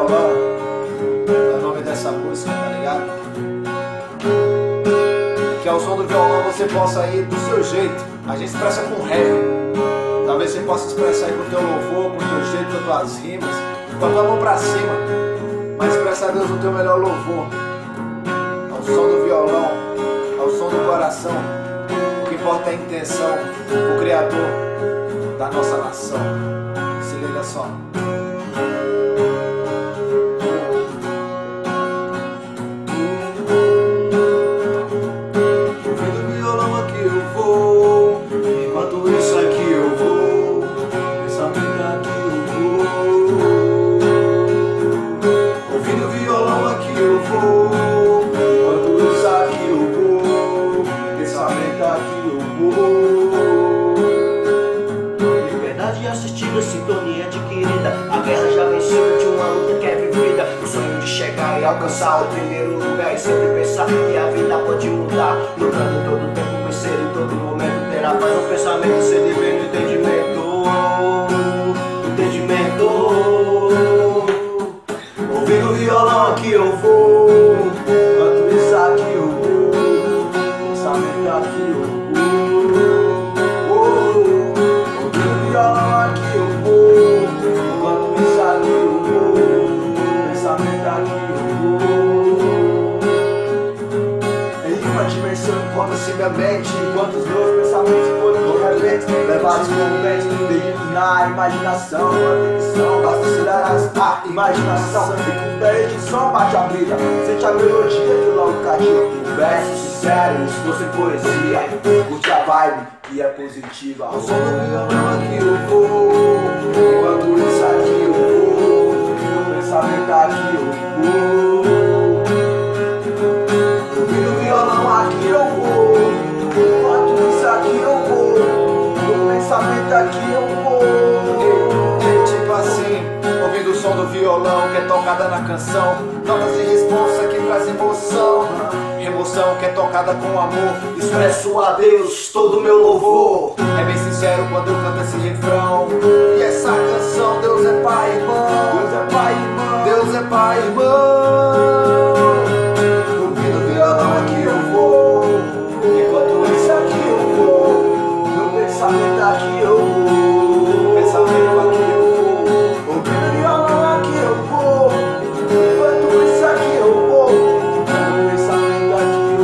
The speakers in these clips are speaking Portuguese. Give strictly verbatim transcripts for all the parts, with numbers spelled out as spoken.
violão, é o nome dessa música, tá ligado? Que ao som do violão você possa ir do seu jeito. A gente expressa com rap. Talvez você possa expressar aí com o teu louvor, com o teu jeito, com as tuas rimas, com a tua mão pra cima. Mas expressa a Deus o teu melhor louvor. Ao som do violão, ao som do coração. O que importa é a intenção, o Criador da nossa nação. Se liga só. Liberdade assistida, sintonia adquirida. A guerra já venceu de uma luta que é vivida. O sonho de chegar e alcançar o primeiro lugar. E sempre pensar que a vida pode mudar. Lutando todo tempo, vencer em todo momento. Ter a paz no pensamento, ser livre no entendimento. Entendimento. Ouvindo o violão aqui eu vou. Quando isso aqui eu vou. Pensamento aqui eu vou. Encontra-se minha mente, enquanto os meus pensamentos foram correntes, levados como vento, derivo na imaginação, a ficção, basta acelerar a imaginação, fica um pé de som, bate a brisa, sente a melodia que logo cativa, versos sinceros, estou sem poesia, curte a vibe que é positiva, ao som do violão aqui eu vou, enquanto isso aqui eu vou, meu pensamento aqui eu vou. Aqui eu vou, enquanto isso aqui eu vou, meu pensamento aqui eu vou. Tipo assim, ouvindo o som do violão que é tocada na canção, notas de responsa que traz emoção, emoção que é tocada com amor, expresso a Deus todo o meu louvor. É bem sincero quando eu canto esse refrão, e essa canção, Deus é Pai, irmão, Deus é Pai, irmão, Deus é Pai, irmão. Aqui eu vou, pensamento aqui eu vou, ouvindo violão aqui eu vou, enquanto isso aqui eu vou, pensamento aqui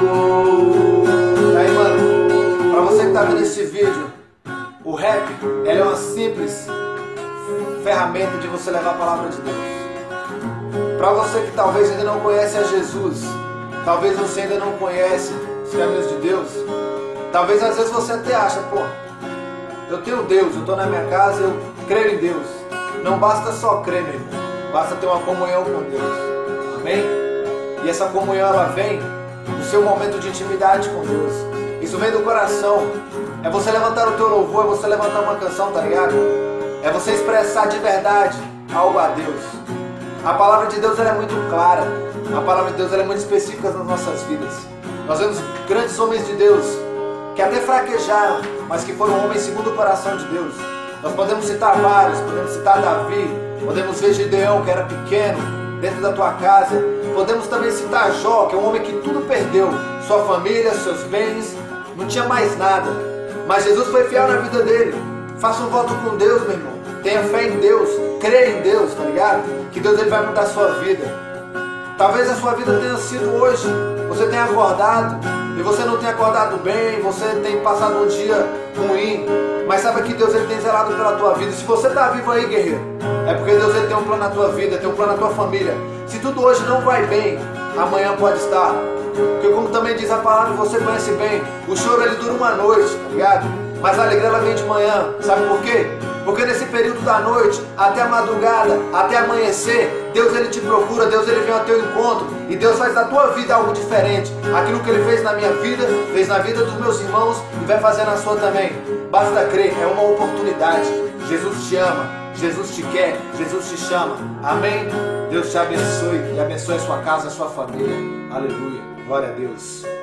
eu vou. E aí, mano, pra você que tá vendo esse vídeo, o rap, ele é uma simples ferramenta de você levar a palavra de Deus. Pra você que talvez ainda não conhece a Jesus, talvez você ainda não conhece os caminhos de Deus, talvez às vezes você até acha, pô, eu tenho Deus, eu estou na minha casa, eu creio em Deus. Não basta só crer, meu irmão, basta ter uma comunhão com Deus. Amém? E essa comunhão, ela vem do seu momento de intimidade com Deus. Isso vem do coração. É você levantar o teu louvor, é você levantar uma canção, tá ligado? É você expressar de verdade algo a Deus. A palavra de Deus, ela é muito clara. A palavra de Deus, ela é muito específica nas nossas vidas. Nós vemos grandes homens de Deus que até fraquejaram, mas que foram homens segundo o coração de Deus. Nós podemos citar vários, podemos citar Davi, podemos ver Gideão, que era pequeno, dentro da tua casa. Podemos também citar Jó, que é um homem que tudo perdeu, sua família, seus bens, não tinha mais nada. Mas Jesus foi fiel na vida dele. Faça um voto com Deus, meu irmão. Tenha fé em Deus, creia em Deus, tá ligado? Que Deus, ele vai mudar a sua vida. Talvez a sua vida tenha sido hoje, você tenha acordado, e você não tem acordado bem, você tem passado um dia ruim, mas saiba que Deus, ele tem zelado pela tua vida. Se você está vivo aí, guerreiro, é porque Deus, ele tem um plano na tua vida, tem um plano na tua família. Se tudo hoje não vai bem, amanhã pode estar. Porque como também diz a palavra, você conhece bem, o choro, ele dura uma noite, tá ligado? Mas a alegria, ela vem de manhã. Sabe por quê? Porque nesse período da noite, até a madrugada, até amanhecer, Deus, ele te procura, Deus, ele vem ao teu encontro, e Deus faz da tua vida algo diferente. Aquilo que ele fez na minha vida, fez na vida dos meus irmãos, e vai fazer na sua também. Basta crer, é uma oportunidade. Jesus te ama, Jesus te quer, Jesus te chama. Amém? Deus te abençoe e abençoe a sua casa, a sua família. Aleluia. Glória a Deus.